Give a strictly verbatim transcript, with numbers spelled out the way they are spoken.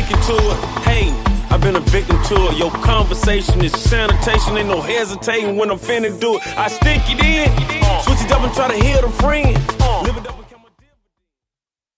sticking to it. Hey, I've been a victim to it. Your conversation is sanitation, ain't no hesitating when I'm finna do it. I stick it in, switch it up and try to heal a friend.